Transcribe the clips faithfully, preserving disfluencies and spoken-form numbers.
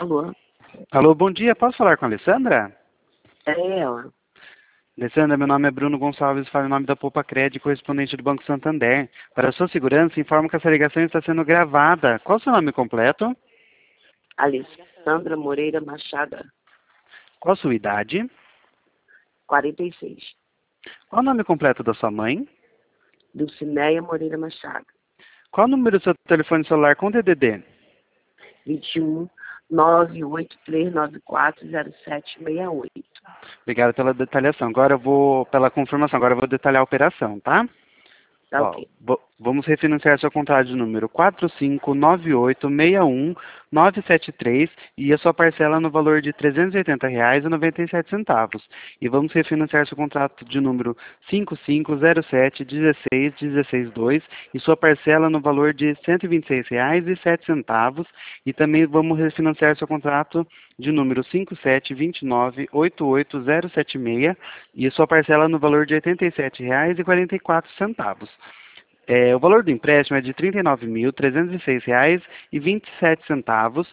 Alô? Alô, bom dia. Posso falar com a Alessandra? É ela. Alessandra, meu nome é Bruno Gonçalves, falo em nome da Poupa Cred, correspondente do Banco Santander. Para sua segurança, informo que essa ligação está sendo gravada. Qual o seu nome completo? Alessandra Moreira Machado, Qual a sua idade? quarenta e seis. Qual o nome completo da sua mãe? Dulcineia Moreira Machado, Qual o número do seu telefone celular com D D D? vinte e um, nove oito três nove quatro zero sete seis oito. Obrigado pela detalhação. Agora eu vou, pela confirmação, agora eu vou detalhar a operação, tá? Tá Ó, ok. vo- vamos refinanciar seu contrato de número quatro cinco nove oito seis um nove sete três e a sua parcela no valor de trezentos e oitenta reais e noventa e sete centavos. E vamos refinanciar seu contrato de número cinco cinco zero sete um seis um seis dois e sua parcela no valor de cento e vinte e seis reais e sete centavos. E também vamos refinanciar seu contrato de número cinco sete dois nove oito oito zero sete seis e sua parcela no valor de oitenta e sete reais e quarenta e quatro centavos. É, o valor do empréstimo é de trinta e nove mil trezentos e seis reais e vinte e sete centavos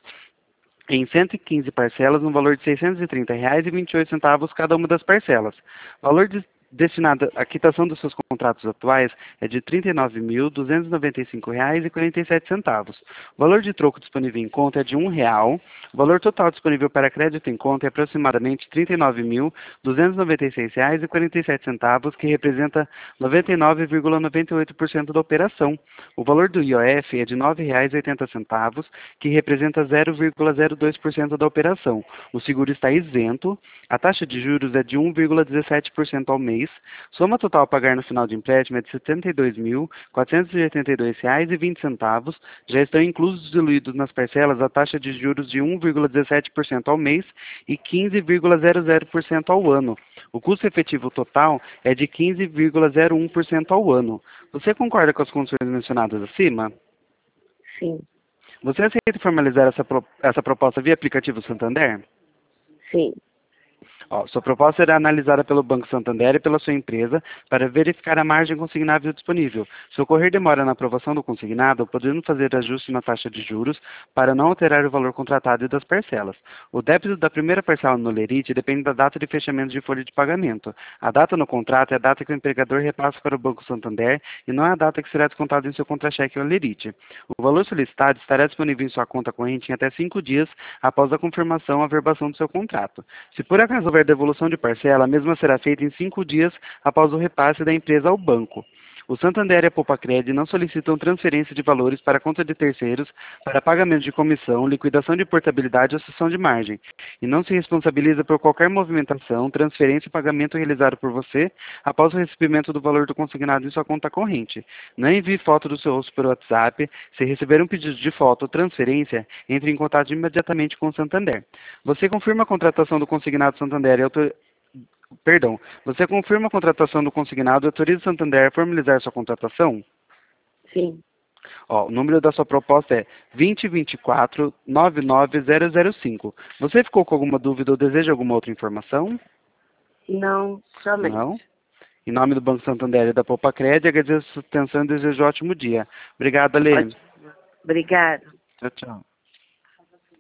em cento e quinze parcelas no valor de seiscentos e trinta reais e vinte e oito centavos cada uma das parcelas. O valor de- destinado à quitação dos seus contratos atuais é de trinta e nove mil duzentos e noventa e cinco reais e quarenta e sete centavos. O valor de troco disponível em conta é de um real. O valor total disponível para crédito em conta é aproximadamente trinta e nove mil duzentos e noventa e seis reais e quarenta e sete centavos, que representa noventa e nove vírgula noventa e oito por cento da operação. O valor do I O F é de nove reais e oitenta centavos, que representa zero vírgula zero dois por cento da operação. O seguro está isento. A taxa de juros é de um vírgula dezessete por cento ao mês. Soma total a pagar no final de empréstimo é de setenta e dois mil quatrocentos e oitenta e dois reais e vinte centavos. Já estão inclusos diluídos nas parcelas a taxa de juros de um vírgula dezessete por cento ao mês e quinze vírgula zero zero por cento ao ano. O custo efetivo total é de quinze vírgula zero um por cento ao ano. Você concorda com as condições mencionadas acima? Sim, Você aceita formalizar essa, pro- essa proposta via aplicativo Santander? sim. Ó, sua proposta será analisada pelo Banco Santander e pela sua empresa para verificar a margem consignável disponível. Se ocorrer demora na aprovação do consignado, podemos fazer ajuste na taxa de juros para não alterar o valor contratado e das parcelas. O débito da primeira parcela no Lerite depende da data de fechamento de folha de pagamento. A data no contrato é a data que o empregador repassa para o Banco Santander e não é a data que será descontada em seu contra-cheque ou Lerite. O valor solicitado estará disponível em sua conta corrente em até cinco dias após a confirmação ou averbação do seu contrato. Se por acaso houver devolução de parcela, a mesma será feita em cinco dias após o repasse da empresa ao banco. O Santander e a Poupa-Cred não solicitam transferência de valores para a conta de terceiros para pagamento de comissão, liquidação de portabilidade ou cessão de margem, e não se responsabiliza por qualquer movimentação, transferência ou pagamento realizado por você após o recebimento do valor do consignado em sua conta corrente. Não envie foto do seu rosto por WhatsApp. Se receber um pedido de foto ou transferência, entre em contato imediatamente com o Santander. Você confirma a contratação do consignado Santander e autor... Perdão. Você confirma a contratação do consignado e autoriza o Santander a formalizar sua contratação? Sim. Ó, o número da sua proposta é vinte vinte e quatro nove nove zero zero cinco. Você ficou com alguma dúvida ou deseja alguma outra informação? Não, somente. Não? Em nome do Banco Santander e da Poupa-Cred, agradeço a sua atenção e desejo um ótimo dia. Obrigado, Alê. Ótimo. Obrigada. Tchau, tchau.